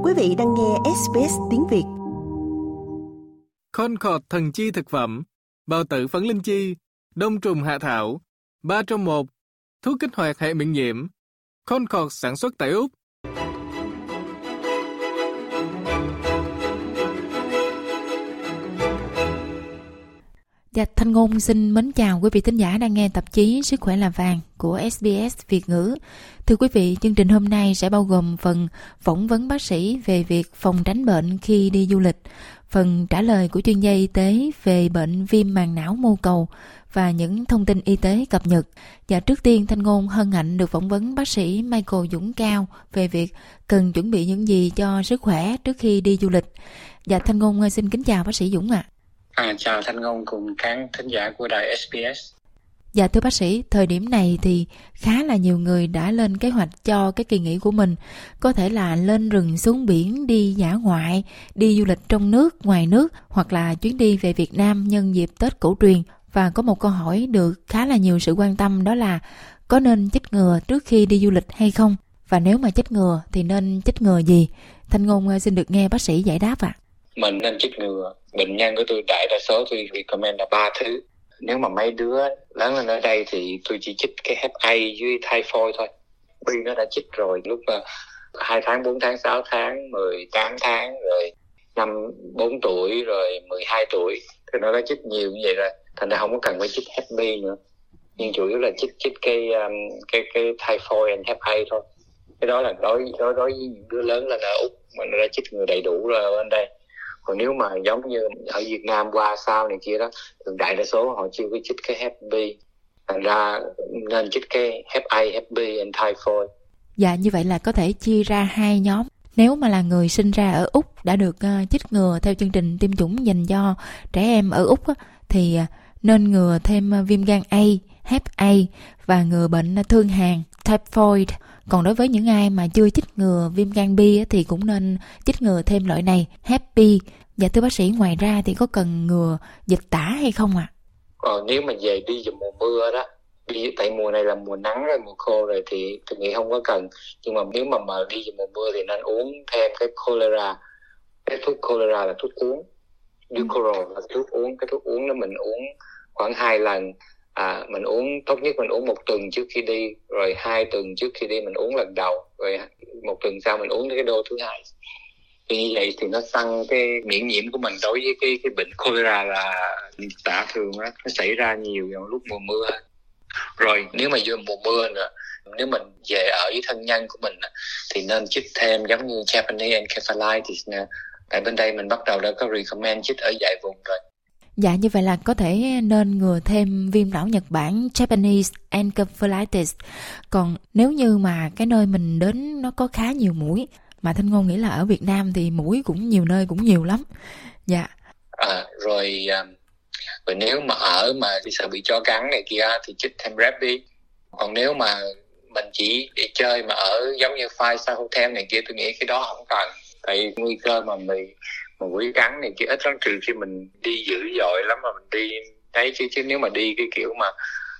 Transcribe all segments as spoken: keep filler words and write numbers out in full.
Quý vị đang nghe ét bê ét tiếng Việt. Concord thần chi thực phẩm, bào tử phấn linh chi, đông trùng hạ thảo, ba trong một, thuốc kích hoạt hệ miễn nhiễm. Concord sản xuất tại Úc. Dạ, Thanh Ngôn xin mến chào quý vị thính giả đang nghe tạp chí Sức khỏe là vàng của ét bê ét Việt ngữ. Thưa quý vị, chương trình hôm nay sẽ bao gồm phần phỏng vấn bác sĩ về việc phòng tránh bệnh khi đi du lịch, phần trả lời của chuyên gia y tế về bệnh viêm màng não mô cầu và những thông tin y tế cập nhật. Và trước tiên, Thanh Ngôn hân hạnh được phỏng vấn bác sĩ Michael Dũng Cao về việc cần chuẩn bị những gì cho sức khỏe trước khi đi du lịch. Dạ, Thanh Ngôn xin kính chào bác sĩ Dũng ạ. À. À, chào Thanh Ngôn cùng khán thính giả của đài ét bê ét. Dạ thưa bác sĩ, thời điểm này thì khá là nhiều người đã lên kế hoạch cho cái kỳ nghỉ của mình. Có thể là lên rừng xuống biển, đi dã ngoại, đi du lịch trong nước, ngoài nước, hoặc là chuyến đi về Việt Nam nhân dịp Tết cổ truyền. Và có một câu hỏi được khá là nhiều sự quan tâm, đó là có nên chích ngừa trước khi đi du lịch hay không? Và nếu mà chích ngừa thì nên chích ngừa gì? Thanh Ngôn xin được nghe bác sĩ giải đáp ạ. À. Mình nên chích ngừa. Bệnh nhân của tôi đại đa số tôi recommend là ba thứ. Nếu mà mấy đứa lớn lên ở đây thì tôi chỉ chích cái hep A với typhoid thôi. Vì nó đã chích rồi lúc mà hai tháng, bốn tháng, sáu tháng, mười tám tháng, rồi năm, bốn tuổi, rồi mười hai tuổi. Thì nó đã chích nhiều như vậy rồi. Thành ra không có cần phải chích hep B nữa. Nhưng chủ yếu là chích chích cái um, cái cái typhoid and hep A thôi. Cái đó là đối đối đối với những đứa lớn lên ở Úc mà nó đã chích ngừa đầy đủ rồi ở bên đây. Còn nếu mà giống như ở Việt Nam qua sau này kia đó, thường đại đa số họ chưa có chích cái hep B, thành ra nên chích cái hep A, hep B and typhoid. Dạ, như vậy là có thể chia ra hai nhóm. Nếu mà là người sinh ra ở Úc đã được uh, chích ngừa theo chương trình tiêm chủng dành cho trẻ em ở Úc á, thì uh, nên ngừa thêm uh, viêm gan A, hep A và ngừa bệnh thương hàn, typhoid. Còn đối với những ai mà chưa chích ngừa viêm gan B á, thì cũng nên chích ngừa thêm loại này, hep B. Dạ thưa bác sĩ, ngoài ra thì có cần ngừa dịch tả hay không ạ? À? Còn nếu mà về đi vào mùa mưa đó, đi tại mùa này là mùa nắng rồi, mùa khô rồi thì tôi nghĩ không có cần. Nhưng mà nếu mà, mà đi vào mùa mưa thì nên uống thêm cái cholera. Cái thuốc cholera là thuốc uống. Ducorol là thuốc uống. Cái thuốc uống đó mình uống khoảng hai lần. À, mình uống, tốt nhất mình uống một tuần trước khi đi, rồi hai tuần trước khi đi mình uống lần đầu, rồi một tuần sau mình uống cái đô thứ hai. Thì như vậy thì nó tăng cái miễn nhiễm của mình đối với cái cái bệnh cholera là tả thường á, nó xảy ra nhiều vào lúc mùa mưa. Rồi nếu mà vô mùa mưa nữa, nếu mình về ở với thân nhân của mình thì nên chích thêm giống như Japanese encephalitis nè. Tại bên đây mình bắt đầu đã có recommend chích ở vài vùng rồi. Dạ, như vậy là có thể nên ngừa thêm viêm não Nhật Bản, Japanese encephalitis. Còn nếu như mà cái nơi mình đến nó có khá nhiều muỗi, mà Thanh Ngôn nghĩ là ở Việt Nam thì muỗi cũng nhiều nơi cũng nhiều lắm. Dạ. À, rồi, rồi nếu mà ở mà bị sợ bị chó cắn này kia thì chích thêm rabies. Còn nếu mà mình chỉ để chơi mà ở giống như five star hotel này kia, tôi nghĩ cái đó không cần. Tại nguy cơ mà mình mà muỗi cắn này kia ít lắm, trừ khi mình đi dữ dội lắm mà mình đi đấy, chứ chứ nếu mà đi cái kiểu mà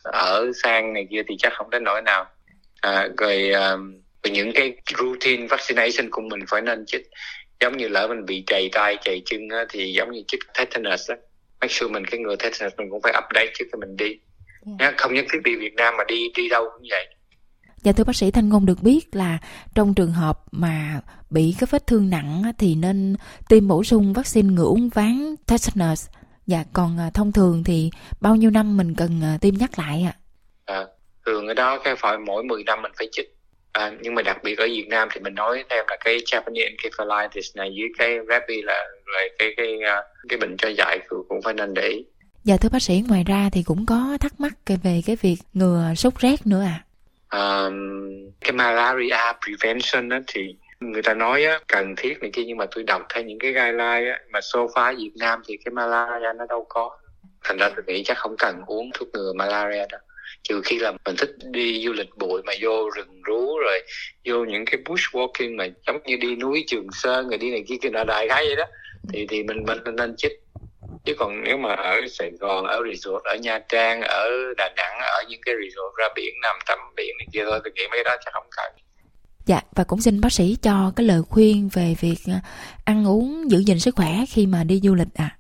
ở sang này kia thì chắc không đến nỗi nào. À, rồi, um, rồi những cái routine vaccination của mình phải nên chích, giống như lỡ mình bị chày tay chày chân á, thì giống như chích tetanus á, make sure mình cái ngừa tetanus mình cũng phải update trước khi mình đi. Yeah. Không nhất thiết đi Việt Nam mà đi đi đâu cũng vậy. Dạ thưa bác sĩ, Thanh Ngôn được biết là trong trường hợp mà bị cái vết thương nặng thì nên tiêm bổ sung vaccine ngừa uốn ván tetanus. Dạ, còn thông thường thì bao nhiêu năm mình cần tiêm nhắc lại ạ? À? À, thường ở đó cái phải mỗi mười năm mình phải chích. À, nhưng mà đặc biệt ở Việt Nam thì mình nói thêm là cái Japanese encephalitis này với cái rabies là rồi cái cái cái bệnh cho dại cũng phải nên để ý. Dạ thưa bác sĩ, ngoài ra thì cũng có thắc mắc về cái việc ngừa sốt rét nữa à? Uh, cái malaria prevention á, thì người ta nói á, cần thiết này kia, nhưng mà tôi đọc theo những cái guideline á, mà so far Việt Nam thì cái malaria nó đâu có, thành ra tôi nghĩ chắc không cần uống thuốc ngừa malaria đâu, trừ khi là mình thích đi du lịch bụi mà vô rừng rú rồi vô những cái bushwalking mà giống như đi núi Trường Sơn rồi đi này kia kia nọ đại khái vậy đó, thì thì mình mình nên chích. Chứ còn nếu mà ở Sài Gòn, ở resort, ở Nha Trang, ở Đà Nẵng, ở những cái resort ra biển nằm tắm biển này kia thôi, tôi nghĩ mấy đó chắc không cần. Dạ, và cũng xin bác sĩ cho cái lời khuyên về việc ăn uống giữ gìn sức khỏe khi mà đi du lịch ạ. À.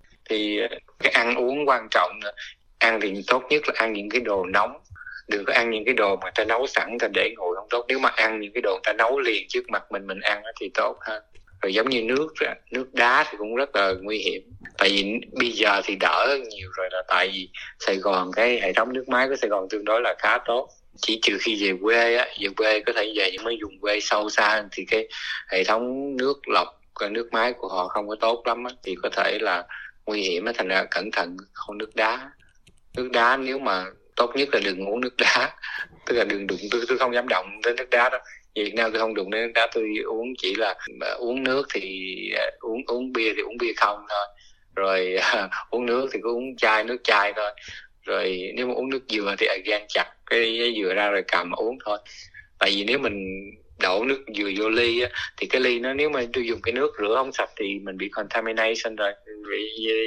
Thì cái ăn uống quan trọng, ăn thì tốt nhất là ăn những cái đồ nóng, đừng có ăn những cái đồ mà ta nấu sẵn ta để nguội không tốt. Nếu mà ăn những cái đồ ta nấu liền trước mặt mình mình ăn thì tốt hơn. Rồi giống như nước nước đá thì cũng rất là nguy hiểm. Tại vì bây giờ thì đỡ nhiều rồi, là tại vì Sài Gòn, cái hệ thống nước máy của Sài Gòn tương đối là khá tốt. Chỉ trừ khi về quê á, về quê có thể về những mấy vùng quê sâu xa thì cái hệ thống nước lọc, cái nước máy của họ không có tốt lắm á, thì có thể là nguy hiểm á, thành ra cẩn thận không nước đá. Nước đá nếu mà tốt nhất là đừng uống nước đá, tức là đừng đụng, tôi tôi không dám động tới nước đá đâu. Việt Nam tôi không đụng đến nước đá, tôi uống chỉ là uống nước thì uống uống bia thì uống bia không thôi, rồi uh, uống nước thì cứ uống chai nước chai thôi, rồi nếu mà uống nước dừa thì again chặt cái dừa ra rồi cầm uống thôi. Tại vì nếu mình đổ nước dừa vô ly á, thì cái ly nó, nếu mà tôi dùng cái nước rửa không sạch thì mình bị contamination rồi, bị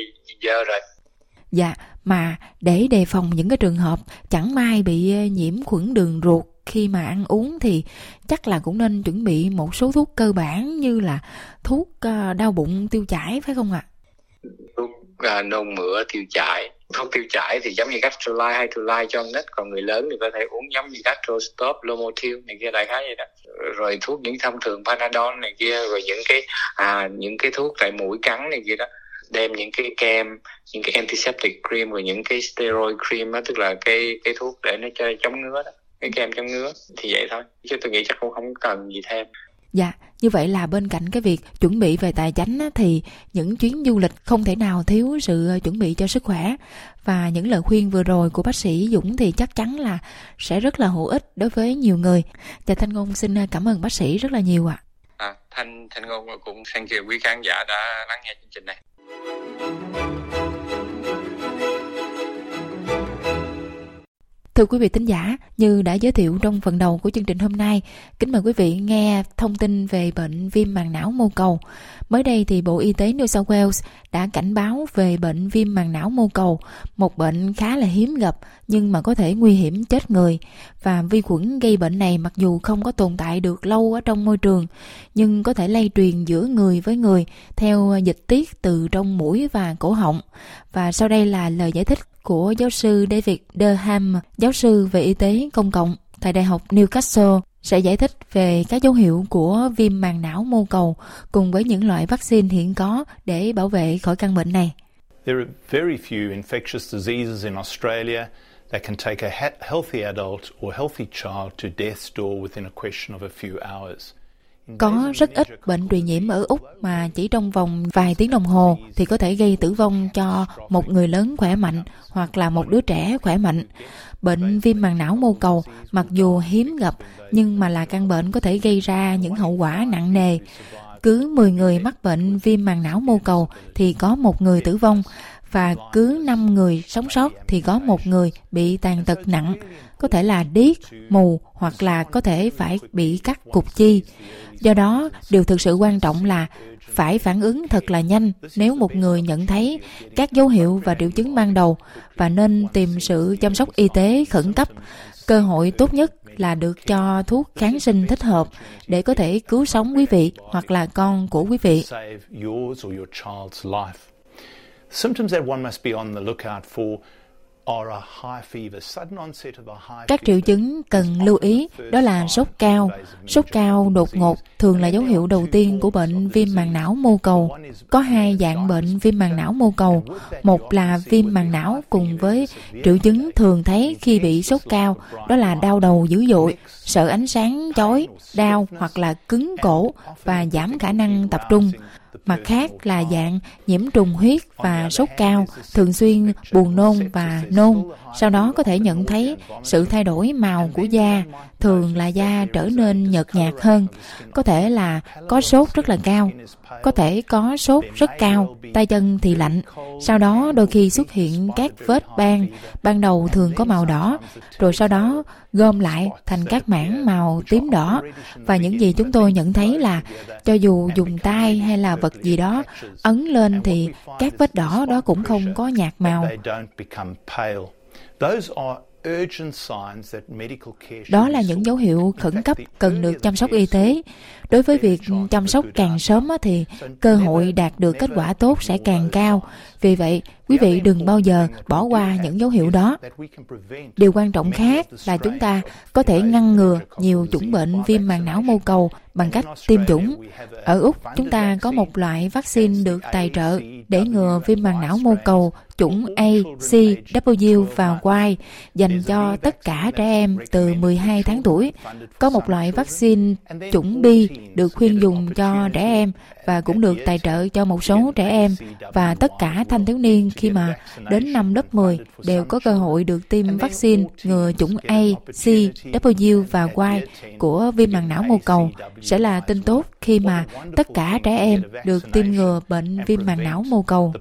dơ rồi. Dạ, mà để đề phòng những cái trường hợp chẳng may bị nhiễm khuẩn đường ruột khi mà ăn uống thì chắc là cũng nên chuẩn bị một số thuốc cơ bản như là thuốc đau bụng tiêu chảy, phải không ạ? Thuốc uh, nôn mửa tiêu chảy. Thuốc tiêu chảy thì giống như Gastrolite hay Hydralite cho nít, còn người lớn thì có thể uống giống như Gastrostop, Lomotil này kia, đại khái vậy đó. Rồi thuốc những thông thường Panadol này kia, rồi những cái à những cái thuốc tại mũi cắn này kia đó. Đem những cái kem, những cái antiseptic cream, rồi những cái steroid cream đó, tức là cái cái thuốc để nó cho chống ngứa đó, cái kem chống ngứa, thì vậy thôi, chứ tôi nghĩ chắc cũng không cần gì thêm. Dạ, như vậy là bên cạnh cái việc chuẩn bị về tài chánh á, thì những chuyến du lịch không thể nào thiếu sự chuẩn bị cho sức khỏe. Và những lời khuyên vừa rồi của bác sĩ Dũng thì chắc chắn là sẽ rất là hữu ích đối với nhiều người. Và Thanh Ngôn xin cảm ơn bác sĩ rất là nhiều ạ. À. À, Thanh Thanh Ngôn cũng thank you quý khán giả đã lắng nghe chương trình này. Thưa quý vị thính giả, như đã giới thiệu trong phần đầu của chương trình hôm nay, kính mời quý vị nghe thông tin về bệnh viêm màng não mô cầu. Mới đây thì Bộ Y tế New South Wales đã cảnh báo về bệnh viêm màng não mô cầu, một bệnh khá là hiếm gặp nhưng mà có thể nguy hiểm chết người. Và vi khuẩn gây bệnh này mặc dù không có tồn tại được lâu ở trong môi trường, nhưng có thể lây truyền giữa người với người theo dịch tiết từ trong mũi và cổ họng. Và sau đây là lời giải thích của giáo sư David Durham, giáo sư về y tế công cộng tại Đại học Newcastle, sẽ giải thích về các dấu hiệu của viêm màng não mô cầu cùng với những loại vaccine hiện có để bảo vệ khỏi căn bệnh này. There are very few infectious diseases in Australia that can take a healthy adult or healthy child to death's door within a question of a few hours. Có rất ít bệnh truyền nhiễm ở Úc mà chỉ trong vòng vài tiếng đồng hồ thì có thể gây tử vong cho một người lớn khỏe mạnh hoặc là một đứa trẻ khỏe mạnh. Bệnh viêm màng não mô cầu mặc dù hiếm gặp nhưng mà là căn bệnh có thể gây ra những hậu quả nặng nề. Cứ mười người mắc bệnh viêm màng não mô cầu thì có một người tử vong, và cứ năm người sống sót thì có một người bị tàn tật nặng, có thể là điếc, mù hoặc là có thể phải bị cắt cụt chi. Do đó, điều thực sự quan trọng là phải phản ứng thật là nhanh nếu một người nhận thấy các dấu hiệu và triệu chứng ban đầu và nên tìm sự chăm sóc y tế khẩn cấp. Cơ hội tốt nhất là được cho thuốc kháng sinh thích hợp để có thể cứu sống quý vị hoặc là con của quý vị. Symptoms that one must be on the lookout for are a high fever, sudden onset of a high. Các triệu chứng cần lưu ý đó là sốt cao. Sốt cao đột ngột thường là dấu hiệu đầu tiên của bệnh viêm màng não mô cầu. Có hai dạng bệnh viêm màng não mô cầu. Một là viêm màng não cùng với triệu chứng thường thấy khi bị sốt cao, đó là đau đầu dữ dội, sợ ánh sáng chói, đau hoặc là cứng cổ và giảm khả năng tập trung. Mặt khác là dạng nhiễm trùng huyết và sốt cao, thường xuyên buồn nôn và nôn. Sau đó có thể nhận thấy sự thay đổi màu của da, thường là da trở nên nhợt nhạt hơn. Có thể là có sốt rất là cao, có thể có sốt rất cao, tay chân thì lạnh. Sau đó đôi khi xuất hiện các vết ban, ban đầu thường có màu đỏ, rồi sau đó gom lại thành các mảng màu tím đỏ. Và những gì chúng tôi nhận thấy là cho dù dùng tay hay là vật gì đó ấn lên thì các vết đỏ đó cũng không có nhạt màu. Those are Đó là những dấu hiệu khẩn cấp cần được chăm sóc y tế. Đối với việc chăm sóc càng sớm thì cơ hội đạt được kết quả tốt sẽ càng cao. Vì vậy, quý vị đừng bao giờ bỏ qua những dấu hiệu đó. Điều quan trọng khác là chúng ta có thể ngăn ngừa nhiều chủng bệnh viêm màng não mô cầu bằng cách tiêm chủng. Ở Úc, chúng ta có một loại vaccine được tài trợ để ngừa viêm màng não mô cầu chủng A, C, W và Y dành cho tất cả trẻ em từ mười hai tháng tuổi. Có một loại vaccine chủng B được khuyên dùng cho trẻ em và cũng được tài trợ cho một số trẻ em, và tất cả thanh thiếu niên khi mà đến năm lớp mười đều có cơ hội được tiêm vaccine ngừa chủng A, C, W và Y của viêm màng não mô cầu. Sẽ là tin tốt khi mà tất cả trẻ em được tiêm ngừa bệnh viêm màng não mô cầu.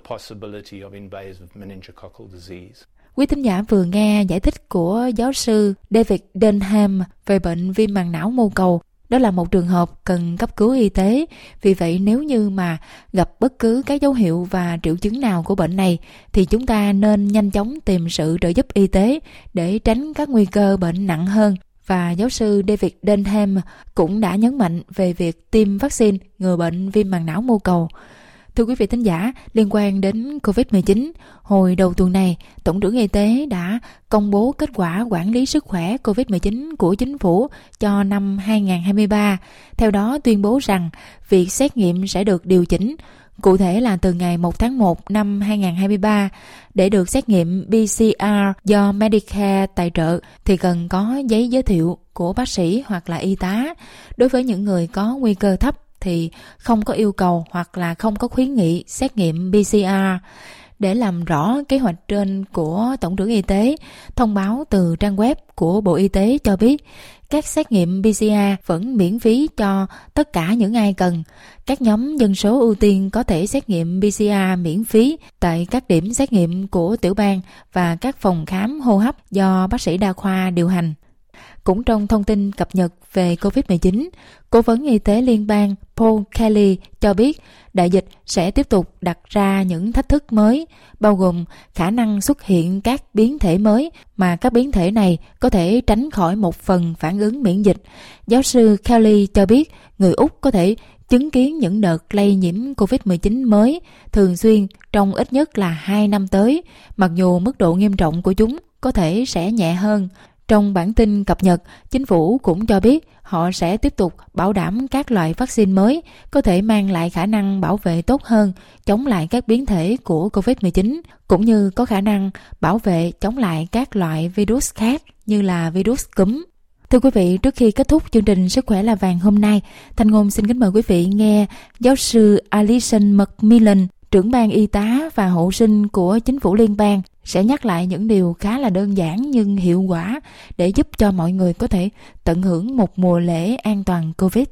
Quý thính giả vừa nghe giải thích của giáo sư David Denham về bệnh viêm màng não mô cầu. Đó là một trường hợp cần cấp cứu y tế. Vì vậy, nếu như mà gặp bất cứ các dấu hiệu và triệu chứng nào của bệnh này, thì chúng ta nên nhanh chóng tìm sự trợ giúp y tế để tránh các nguy cơ bệnh nặng hơn. Và giáo sư David Denham cũng đã nhấn mạnh về việc tiêm vaccine ngừa bệnh viêm màng não mô cầu. Thưa quý vị thính giả, liên quan đến covid mười chín, hồi đầu tuần này, Tổng trưởng Y tế đã công bố kết quả quản lý sức khỏe covid mười chín của chính phủ cho năm hai không hai ba. Theo đó tuyên bố rằng việc xét nghiệm sẽ được điều chỉnh. Cụ thể là từ ngày một tháng một năm hai không hai ba, để được xét nghiệm pê xê rờ do Medicare tài trợ thì cần có giấy giới thiệu của bác sĩ hoặc là y tá. Đối với những người có nguy cơ thấp thì không có yêu cầu hoặc là không có khuyến nghị xét nghiệm pê xê rờ. Để làm rõ kế hoạch trên của Tổng trưởng Y tế, thông báo từ trang web của Bộ Y tế cho biết các xét nghiệm pê xê rờ vẫn miễn phí cho tất cả những ai cần. Các nhóm dân số ưu tiên có thể xét nghiệm pê xê rờ miễn phí tại các điểm xét nghiệm của tiểu bang và các phòng khám hô hấp do bác sĩ đa khoa điều hành. Cũng trong thông tin cập nhật về covid mười chín, Cố vấn Y tế Liên bang Paul Kelly cho biết đại dịch sẽ tiếp tục đặt ra những thách thức mới, bao gồm khả năng xuất hiện các biến thể mới mà các biến thể này có thể tránh khỏi một phần phản ứng miễn dịch. Giáo sư Kelly cho biết người Úc có thể chứng kiến những đợt lây nhiễm covid mười chín mới thường xuyên trong ít nhất là hai năm tới, mặc dù mức độ nghiêm trọng của chúng có thể sẽ nhẹ hơn. Trong bản tin cập nhật, chính phủ cũng cho biết họ sẽ tiếp tục bảo đảm các loại vaccine mới có thể mang lại khả năng bảo vệ tốt hơn chống lại các biến thể của covid mười chín, cũng như có khả năng bảo vệ chống lại các loại virus khác như là virus cúm. Thưa quý vị, trước khi kết thúc chương trình Sức khỏe là vàng hôm nay, Thanh Ngôn xin kính mời quý vị nghe giáo sư Alison Macmillan, trưởng ban y tá và hộ sinh của chính phủ liên bang, sẽ nhắc lại những điều khá là đơn giản nhưng hiệu quả để giúp cho mọi người có thể tận hưởng một mùa lễ an toàn Covid.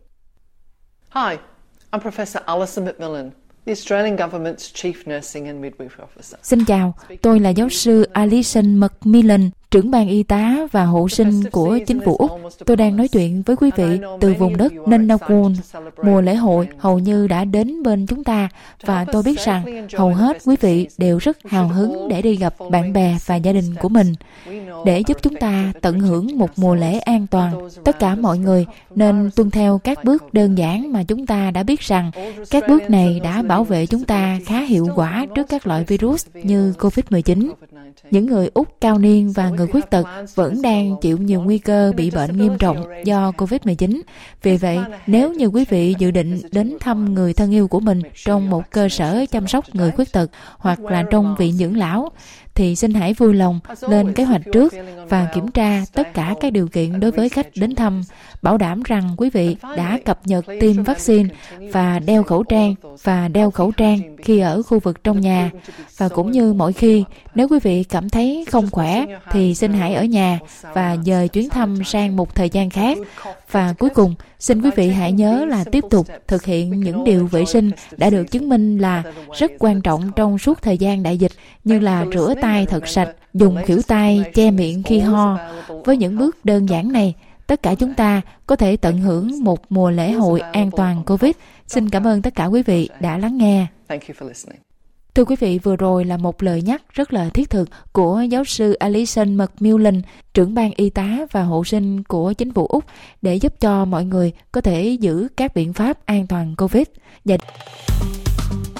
Hi, I'm Professor Alison Macmillan, the Australian Government's Chief Nursing and Midwifery Officer. Xin chào, tôi là giáo sư Alison Macmillan, trưởng ban y tá và hộ sinh của chính phủ Úc. Tôi đang nói chuyện với quý vị từ vùng đất Ngunnawal. Mùa lễ hội hầu như đã đến bên chúng ta và tôi biết rằng hầu hết quý vị đều rất hào hứng để đi gặp bạn bè và gia đình của mình. Để giúp chúng ta tận hưởng một mùa lễ an toàn, tất cả mọi người nên tuân theo các bước đơn giản mà chúng ta đã biết rằng các bước này đã bảo vệ chúng ta khá hiệu quả trước các loại virus như covid mười chín. Những người Úc cao niên và người khuyết tật vẫn đang chịu nhiều nguy cơ bị bệnh nghiêm trọng do covid mười chín. Vì vậy, nếu như quý vị dự định đến thăm người thân yêu của mình trong một cơ sở chăm sóc người khuyết tật hoặc là trong viện dưỡng lão, thì xin hãy vui lòng lên kế hoạch trước và kiểm tra tất cả các điều kiện đối với khách đến thăm, bảo đảm rằng quý vị đã cập nhật tiêm vaccine và đeo khẩu trang và đeo khẩu trang khi ở khu vực trong nhà. Và cũng như mỗi khi, nếu quý vị cảm thấy không khỏe thì xin hãy ở nhà và dời chuyến thăm sang một thời gian khác. Và cuối cùng, xin quý vị hãy nhớ là tiếp tục thực hiện những điều vệ sinh đã được chứng minh là rất quan trọng trong suốt thời gian đại dịch, như là rửa tay thật sạch, dùng khuỷu tay che miệng khi ho. Với những bước đơn giản này, tất cả chúng ta có thể tận hưởng một mùa lễ hội an toàn Covid. Xin cảm ơn tất cả quý vị đã lắng nghe. Thưa quý vị, vừa rồi là một lời nhắc rất là thiết thực của giáo sư Alison McMillan, trưởng ban y tá và hộ sinh của chính phủ Úc để giúp cho mọi người có thể giữ các biện pháp an toàn Covid. Và...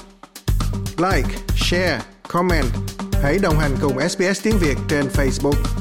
Like, share, comment. Hãy đồng hành cùng ét bê ét Tiếng Việt trên Facebook.